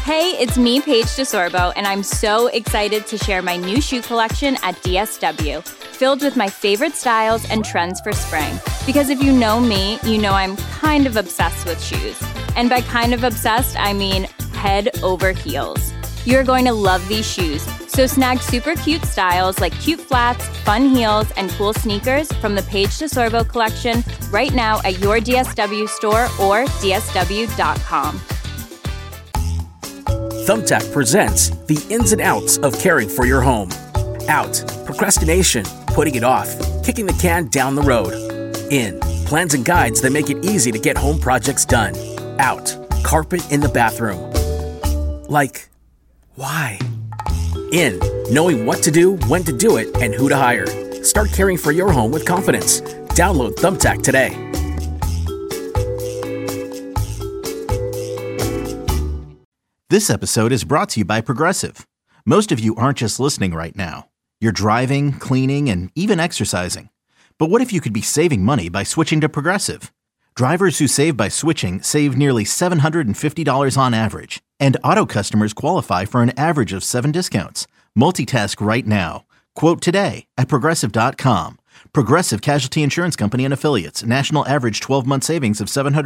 Hey, it's me, Paige DeSorbo, and I'm so excited to share my new shoe collection at DSW, filled with my favorite styles and trends for spring. Because if you know me, you know I'm kind of obsessed with shoes. And by kind of obsessed, I mean head over heels. You're going to love these shoes, so snag super cute styles like cute flats, fun heels, and cool sneakers from the Paige DeSorbo collection right now at your DSW store or dsw.com. Thumbtack presents the ins and outs of caring for your home. Out, procrastination, putting it off, kicking the can down the road. In, plans and guides that make it easy to get home projects done. Out, carpet in the bathroom. Like, why? In, knowing what to do, when to do it, and who to hire. Start caring for your home with confidence. Download Thumbtack today. This episode is brought to you by Progressive. Most of you aren't just listening right now. You're driving, cleaning, and even exercising. But what if you could be saving money by switching to Progressive? Drivers who save by switching save nearly $750 on average. And auto customers qualify for an average of 7 discounts. Multitask right now. Quote today at Progressive.com. Progressive Casualty Insurance Company and Affiliates. National average 12-month savings of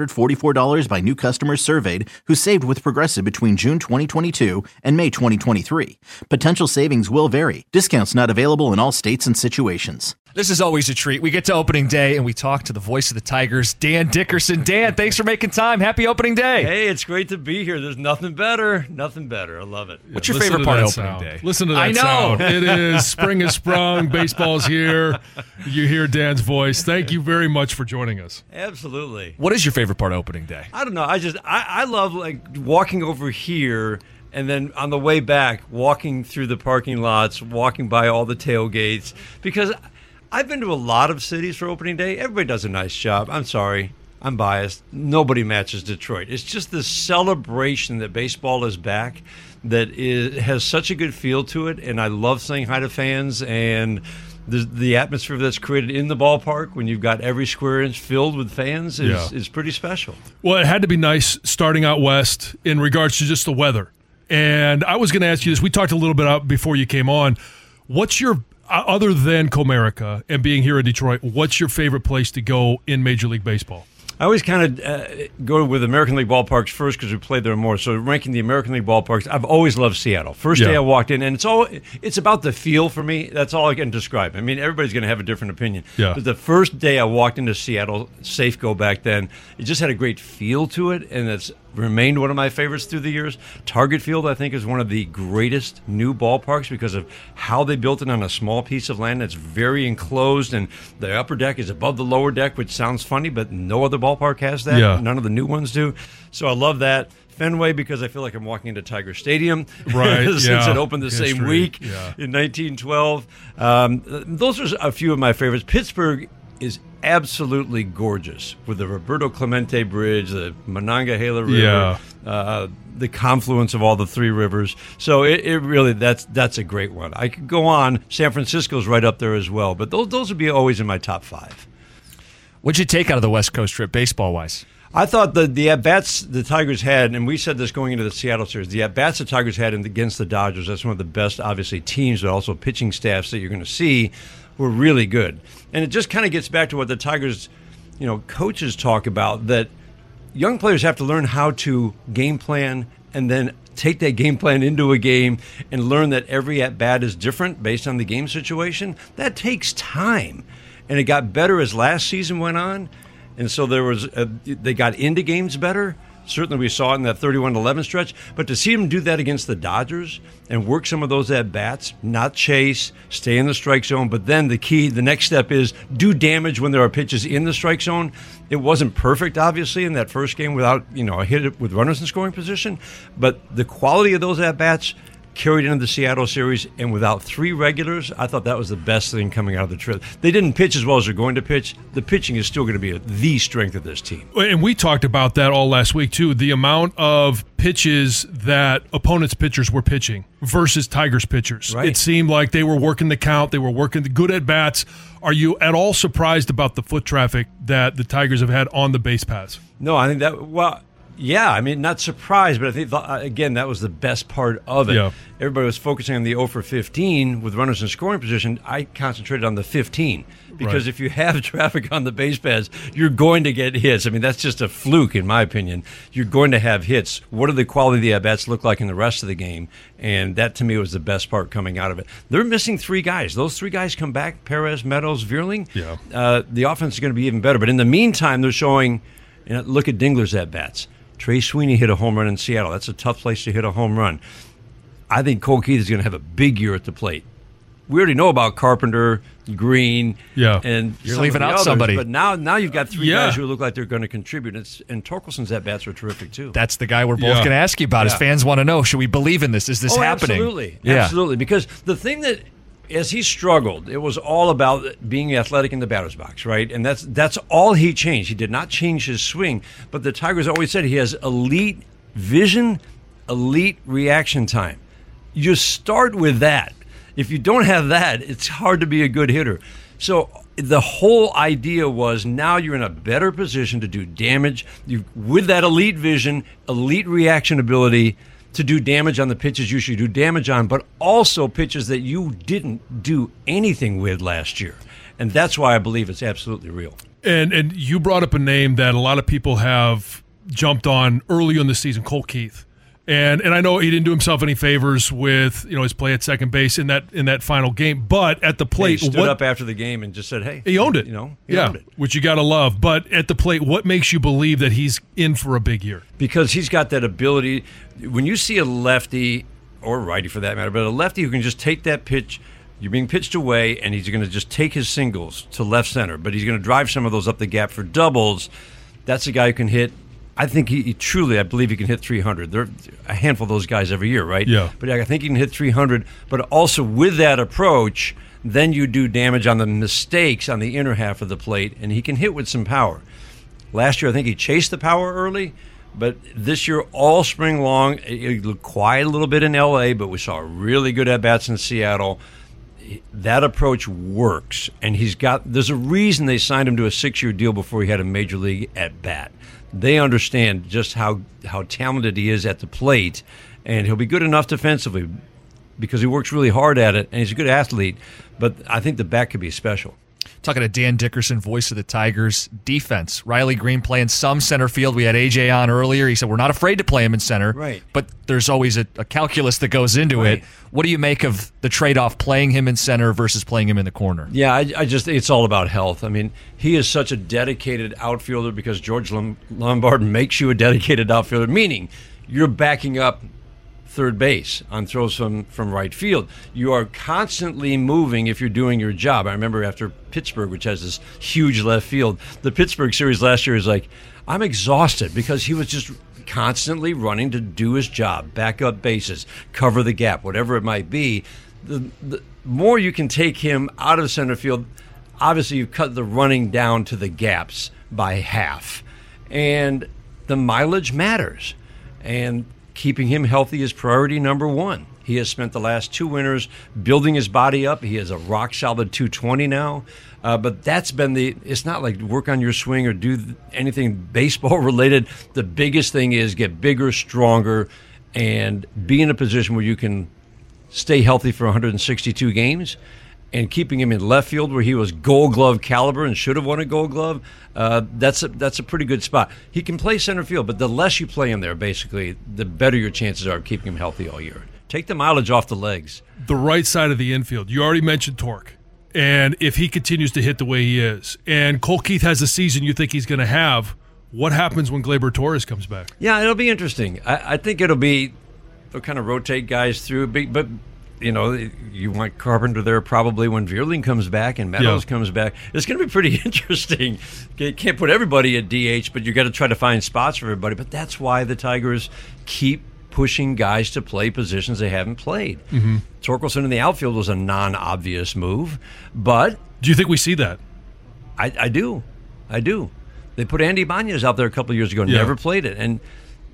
$744 by new customers surveyed who saved with Progressive between June 2022 and May 2023. Potential savings will vary. Discounts not available in all states and situations. This is always a treat. We get to opening day and we talk to the voice of the Tigers, Dan Dickerson. Dan, thanks for making time. Happy opening day. Hey, it's great to be here. There's nothing better. Nothing better. I love it. What's your favorite part of opening day? Listen to that sound. It is spring has sprung. Baseball's here. You hear Dan's voice. Thank you very much for joining us. Absolutely. What is your favorite part of opening day? I don't know. I love like walking over here and then on the way back, walking through the parking lots, walking by all the tailgates, because I've been to a lot of cities for opening day. Everybody does a nice job. I'm sorry. I'm biased. Nobody matches Detroit. It's just this celebration that baseball is back that has such a good feel to it, and I love saying hi to fans and the atmosphere that's created in the ballpark when you've got every square inch filled with fans is pretty special. Well, it had to be nice starting out west in regards to just the weather. And I was going to ask you this. We talked a little bit about before you came on. What's your other than Comerica and being here in Detroit, what's your favorite place to go in Major League Baseball? I always kind of go with American League ballparks first because we played there more. So ranking the American League ballparks, I've always loved Seattle. First day I walked in, and it's about the feel for me. That's all I can describe. I mean, everybody's going to have a different opinion. Yeah. But the first day I walked into Seattle, Safeco back then, it just had a great feel to it, and it's remained one of my favorites through the years. Target Field, I think, is one of the greatest new ballparks because of how they built it on a small piece of land that's very enclosed, and the upper deck is above the lower deck, which sounds funny, but no other ballpark has that. Yeah. None of the new ones do. So I love that. Fenway, because I feel like I'm walking into Tiger Stadium, right? Since it opened the History. same week in 1912. Those are a few of my favorites. Pittsburgh is absolutely gorgeous with the Roberto Clemente Bridge, the Monongahela River, the confluence of all the three rivers. So it really, that's a great one. I could go on. San Francisco's right up there as well, but those would be always in my top 5. What'd you take out of the West Coast trip, baseball-wise? I thought the at-bats the Tigers had, and we said this going into the Seattle series, the at-bats the Tigers had against the Dodgers, that's one of the best, obviously, teams, but also pitching staffs that you're going to see, were really good. And it just kind of gets back to what the Tigers, coaches talk about, that young players have to learn how to game plan and then take that game plan into a game and learn that every at-bat is different based on the game situation. That takes time. And it got better as last season went on. And so they got into games better. Certainly we saw it in that 31-11 stretch. But to see them do that against the Dodgers and work some of those at-bats, not chase, stay in the strike zone, but then the next step is do damage when there are pitches in the strike zone. It wasn't perfect, obviously, in that first game without a hit with runners in scoring position. But the quality of those at-bats carried into the Seattle series, and without 3 regulars, I thought that was the best thing coming out of the trip. They didn't pitch as well as they're going to pitch. The pitching is still going to be the strength of this team. And we talked about that all last week, too, the amount of pitches that opponents' pitchers were pitching versus Tigers' pitchers. Right. It seemed like they were working the count, they were working the good at-bats. Are you at all surprised about the foot traffic that the Tigers have had on the base paths? No, I think that, Yeah, I mean, not surprised, but I think, again, that was the best part of it. Yeah. Everybody was focusing on the 0 for 15 with runners in scoring position. I concentrated on the 15 because if you have traffic on the base paths, you're going to get hits. I mean, that's just a fluke, in my opinion. You're going to have hits. What do the quality of the at-bats look like in the rest of the game? And that, to me, was the best part coming out of it. They're missing 3 guys. Those 3 guys come back, Perez, Meadows, Vierling. Yeah. The offense is going to be even better. But in the meantime, they're showing, look at Dingler's at-bats. Trey Sweeney hit a home run in Seattle. That's a tough place to hit a home run. I think Cole Keith is going to have a big year at the plate. We already know about Carpenter, Green, and you're leaving out others, somebody. But now you've got 3 guys who look like they're going to contribute. And Torkelson's at-bats are terrific, too. That's the guy we're both going to ask you about. His fans want to know, should we believe in this? Is this happening? Absolutely. Yeah. Absolutely. Because the thing that, as he struggled, it was all about being athletic in the batter's box, right? And that's all he changed. He did not change his swing. But the Tigers always said he has elite vision, elite reaction time. You start with that. If you don't have that, it's hard to be a good hitter. So the whole idea was now you're in a better position to do damage with that elite vision, elite reaction ability, to do damage on the pitches you should do damage on, but also pitches that you didn't do anything with last year. And that's why I believe it's absolutely real. And you brought up a name that a lot of people have jumped on early in the season, Cole Keith. And I know he didn't do himself any favors with his play at second base in that final game, but at the plate, he stood up after the game and just said, "Hey, he owned it." He owned it, which you got to love. But at the plate, what makes you believe that he's in for a big year? Because he's got that ability. When you see a lefty or righty, for that matter, but a lefty who can just take that pitch. You're being pitched away, and he's going to just take his singles to left center, but he's going to drive some of those up the gap for doubles. That's a guy who can hit. I think he truly, I believe he can hit 300. There are a handful of those guys every year, right? Yeah. But I think he can hit 300. But also with that approach, then you do damage on the mistakes on the inner half of the plate, and he can hit with some power. Last year, I think he chased the power early, but this year, all spring long, it looked quiet a little bit in L.A., but we saw really good at-bats in Seattle. That approach works, and there's a reason they signed him to a 6-year deal before he had a major league at-bat. They understand just how talented he is at the plate, and he'll be good enough defensively because he works really hard at it, and he's a good athlete, but I think the bat could be special. Talking to Dan Dickerson, voice of the Tigers. Defense. Riley Green playing some center field. We had AJ on earlier. He said we're not afraid to play him in center, right? But there's always a calculus that goes into it. What do you make of the trade-off playing him in center versus playing him in the corner? Yeah, I just it's all about health. I mean, he is such a dedicated outfielder because George Lombard makes you a dedicated outfielder, meaning you're backing up third base on throws from right field. You are constantly moving if you're doing your job. I remember after Pittsburgh, which has this huge left field, the Pittsburgh series last year is like, I'm exhausted because he was just constantly running to do his job, back up bases, cover the gap, whatever it might be. The more you can take him out of center field, obviously you cut the running down to the gaps by half. And the mileage matters. And keeping him healthy is priority number one. He has spent the last 2 winters building his body up. He has a rock-solid 220 now. But that's been it's not like work on your swing or do anything baseball-related. The biggest thing is get bigger, stronger, and be in a position where you can stay healthy for 162 games. And keeping him in left field where he was Gold Glove caliber and should have won a Gold Glove, that's a pretty good spot. He can play center field, but the less you play him there, basically, the better your chances are of keeping him healthy all year. Take the mileage off the legs. The right side of the infield, you already mentioned Torque. And if he continues to hit the way he is, and Cole Keith has the season you think he's going to have, what happens when Gleyber Torres comes back? Yeah, it'll be interesting. I think they'll kind of rotate guys through, but you want Carpenter there probably when Vierling comes back and Meadows comes back. It's going to be pretty interesting. You can't put everybody at DH, but you got to try to find spots for everybody. But that's why the Tigers keep pushing guys to play positions they haven't played. Mm-hmm. Torkelson in the outfield was a non-obvious move, but do you think we see that? I do. They put Andy Banez out there a couple of years ago, never played it, and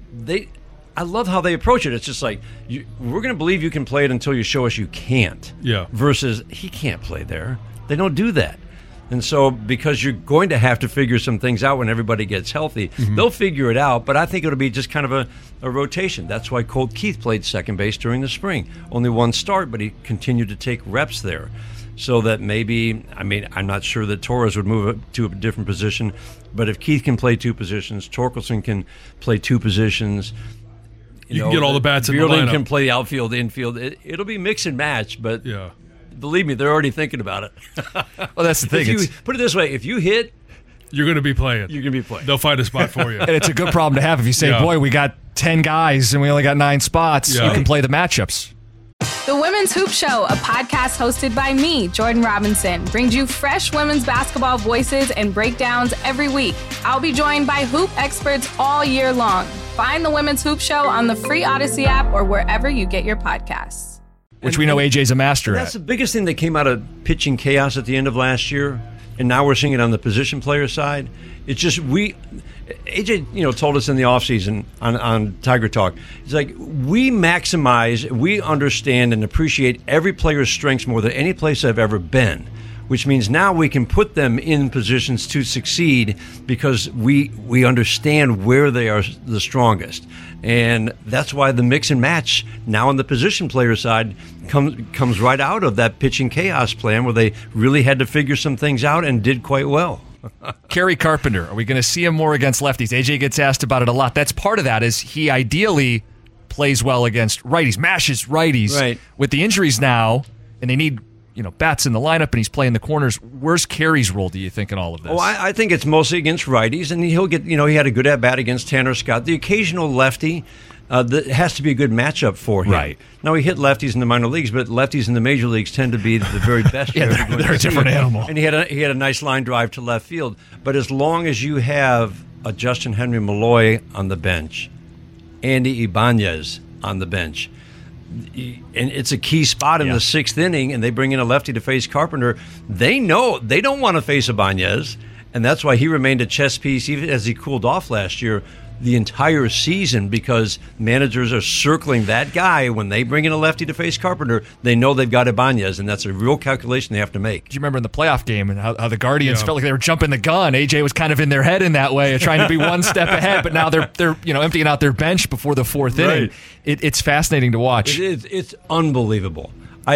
I love how they approach it. It's just like, we're going to believe you can play it until you show us you can't. Yeah. Versus, he can't play there. They don't do that. And so because you're going to have to figure some things out when everybody gets healthy, they'll figure it out. But I think it'll be just kind of a rotation. That's why Colt Keith played second base during the spring. Only one start, but he continued to take reps there. So that maybe, I'm not sure that Torres would move up to a different position, but if Keith can play two positions, Torkelson can play two positions. You can get all the bats in the Bierling lineup. can play the outfield, infield. It'll be mix and match, but Yeah. believe me, they're already thinking about it. Well, that's the thing. Put it this way, if you hit, You're going to be playing. you're going to be playing. They'll find a spot for you. And it's a good problem to have if you say, Yeah. boy, we got 10 guys and we only got 9 spots. Yeah. You can play the matchups. The Women's Hoop Show, a podcast hosted by me, Jordan Robinson, brings you fresh women's basketball voices and breakdowns every week. I'll be joined by hoop experts all year long. Find the Women's Hoop Show on the free Odyssey app or wherever you get your podcasts. Which we know AJ's a master That's at. the biggest thing that came out of pitching chaos at the end of last year, and now we're seeing it on the position player side. It's just AJ, told us in the offseason on Tiger Talk. He's like, we maximize, we understand and appreciate every player's strengths more than any place I've ever been, which means now we can put them in positions to succeed because we understand where they are the strongest. And that's why the mix and match now on the position player side comes right out of that pitching chaos plan where they really had to figure some things out and did quite well. Kerry Carpenter, are we going to see him more against lefties? AJ gets asked about it a lot. That's part of that is he ideally plays well against righties, mashes righties. Right. With the injuries now, and they need bats in the lineup, and he's playing the corners. Where's Kerry's role, do you think, in all of this? Oh, I think it's mostly against righties, and he'll get, he had a good at-bat against Tanner Scott. The occasional lefty, that has to be a good matchup for him. Right. Now, he hit lefties in the minor leagues, but lefties in the major leagues tend to be the very best. Yeah, they're a different animal. And he had a nice line drive to left field. But as long as you have a Justin Henry Malloy on the bench, Andy Ibanez on the bench, and it's a key spot in the 6th inning, and they bring in a lefty to face Carpenter, they know they don't want to face Ibanez, and that's why he remained a chess piece even as he cooled off last year the entire season, because managers are circling that guy. When they bring in a lefty to face Carpenter, they know they've got Ibanez, and that's a real calculation they have to make. Do you remember in the playoff game and how the Guardians felt like they were jumping the gun? AJ was kind of in their head in that way, trying to be one step ahead, but now they're emptying out their bench before the 4th inning. It's fascinating to watch. It's unbelievable.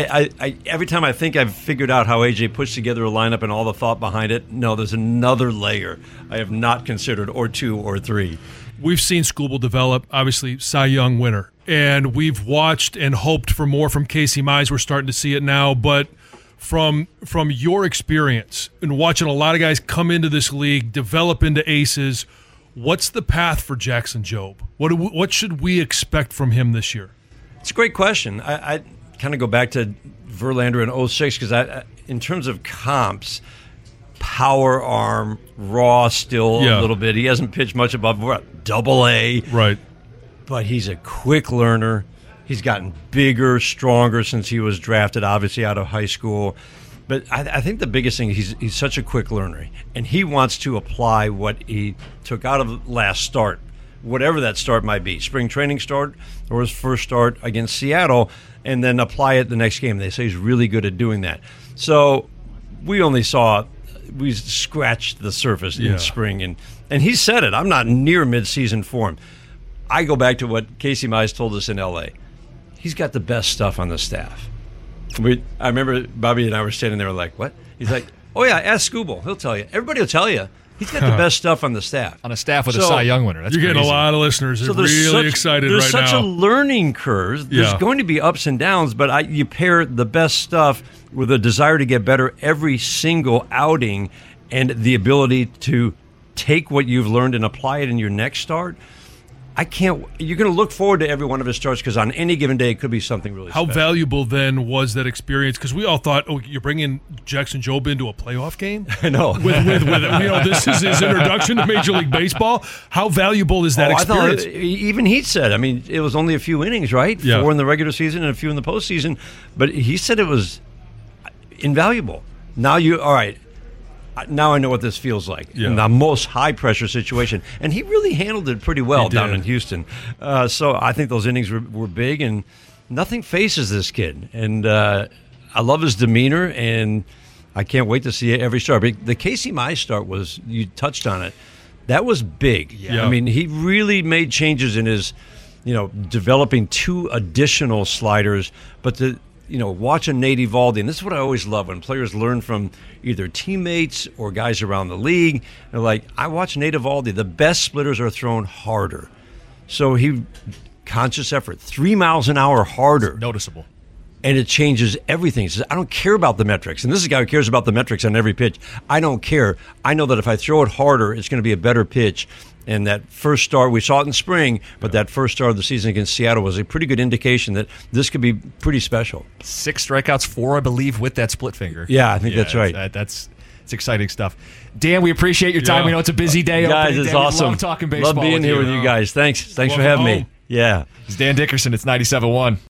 I every time I think I've figured out how AJ puts together a lineup and all the thought behind it, no, there's another layer I have not considered, or 2 or 3. We've seen Skubal develop, obviously Cy Young winner, and we've watched and hoped for more from Casey Mize. We're starting to see it now, but from your experience and watching a lot of guys come into this league, develop into aces, what's the path for Jackson Jobe? What should we expect from him this year? It's a great question. I kind of go back to Verlander in 06 because in terms of comps, power arm, raw still a little bit. He hasn't pitched much above AA. Right. But he's a quick learner. He's gotten bigger, stronger since he was drafted, obviously, out of high school. But I think the biggest thing, he's such a quick learner. And he wants to apply what he took out of last start, whatever that start might be, spring training start or his first start against Seattle, and then apply it the next game. They say he's really good at doing that. So we scratched the surface in spring, and he said it. I'm not near midseason form. I go back to what Casey Mize told us in L.A. He's got the best stuff on the staff. I remember Bobby and I were standing there like, what? He's like, oh, yeah, ask Skubal. He'll tell you. Everybody will tell you. He's got the best stuff on the staff. On a staff with a Cy Young winner. That's you're getting crazy. a lot of listeners. They're really excited right now. There's such a learning curve. There's going to be ups and downs, but you pair the best stuff with a desire to get better every single outing and the ability to take what you've learned and apply it in your next start. You're going to look forward to every one of his starts because on any given day it could be something really special. How valuable then was that experience? Because we all thought, you're bringing Jackson Jobe into a playoff game? I know. With this is his introduction to Major League Baseball. How valuable is that experience? I thought, even he said, it was only a few innings, right? Yeah. 4 in the regular season and a few in the postseason. But he said it was invaluable. Now I know what this feels like in the most high-pressure situation. And he really handled it pretty well down in Houston. So I think those innings were big, and nothing faces this kid. And I love his demeanor, and I can't wait to see every start. But the Casey Mize start was, you touched on it, that was big. Yeah. I mean, he really made changes in his, developing 2 additional sliders. But watching Nate Eovaldi, and this is what I always love when players learn from either teammates or guys around the league. They're like, I watch Nate Eovaldi. The best splitters are thrown harder. So conscious effort, 3 miles an hour harder. Noticeable. And it changes everything. He says, I don't care about the metrics. And this is a guy who cares about the metrics on every pitch. I don't care. I know that if I throw it harder, it's going to be a better pitch. And that first start, we saw it in spring, but that first start of the season against Seattle was a pretty good indication that this could be pretty special. 6 strikeouts, 4, I believe, with that split finger. Yeah, I think that's right. It's exciting stuff. Dan, we appreciate your time. Yeah. We know it's a busy day. Guys, it's awesome. Love talking baseball. Love being here with you guys. Thanks for having me. Yeah. It's Dan Dickerson. It's 97.1.